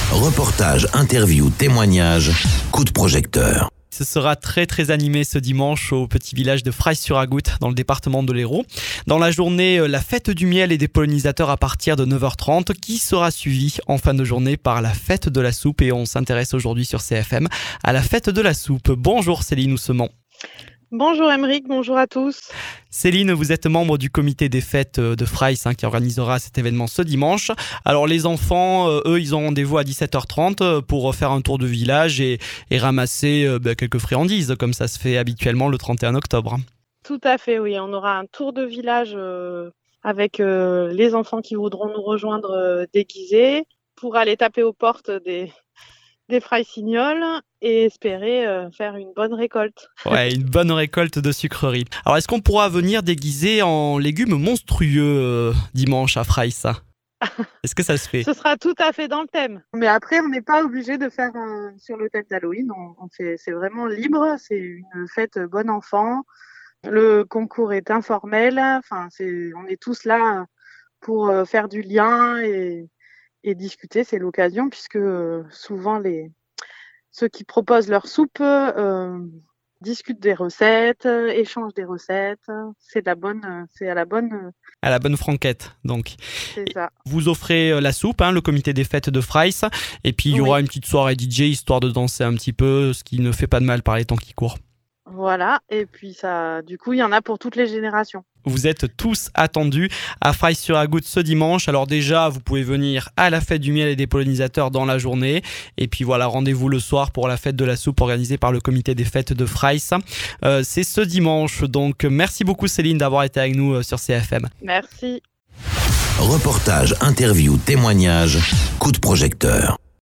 Reportage, interview, témoignage, coup de projecteur. Ce sera très animé ce dimanche au petit village de Fraisse-sur-Agoutte dans le département de l'Hérault. Dans la journée, la fête du miel et des pollinisateurs à partir de 9h30 qui sera suivie en fin de journée par la fête de la soupe. Et on s'intéresse aujourd'hui sur CFM à la fête de la soupe. Bonjour Céline Houssemont. Bonjour Aymeric, bonjour à tous. Céline, vous êtes membre du comité des fêtes de Fraisse qui organisera cet événement ce dimanche. Alors les enfants, eux, ils ont rendez-vous à 17h30 pour faire un tour de village et ramasser quelques friandises comme ça se fait habituellement le 31 octobre. Tout à fait, oui. On aura un tour de village avec les enfants qui voudront nous rejoindre déguisés pour aller taper aux portes des Fraissignols et espérer faire une bonne récolte. Ouais, une bonne récolte de sucreries. Alors, est-ce qu'on pourra venir déguisé en légumes monstrueux dimanche à Fraisse? Est-ce que ça se fait? Ce sera tout à fait dans le thème. Mais après, on n'est pas obligé de faire sur le thème d'Halloween. C'est vraiment libre. C'est une fête bon enfant. Le concours est informel. On est tous là pour faire du lien et discuter, c'est l'occasion puisque souvent ceux qui proposent leur soupe discutent des recettes, échangent des recettes. C'est à la bonne franquette, donc. C'est ça. Vous offrez la soupe, le comité des fêtes de Fraisse, et puis il y aura une petite soirée DJ histoire de danser un petit peu, ce qui ne fait pas de mal par les temps qui courent. Voilà, et puis ça, du coup, il y en a pour toutes les générations. Vous êtes tous attendus à Fraisse-sur-Agoutte ce dimanche. Alors déjà, vous pouvez venir à la fête du miel et des pollinisateurs dans la journée. Et puis voilà, rendez-vous le soir pour la fête de la soupe organisée par le comité des fêtes de Fraisse. C'est ce dimanche. Donc merci beaucoup Céline d'avoir été avec nous sur CFM. Merci. Reportage, interview, témoignage, coup de projecteur.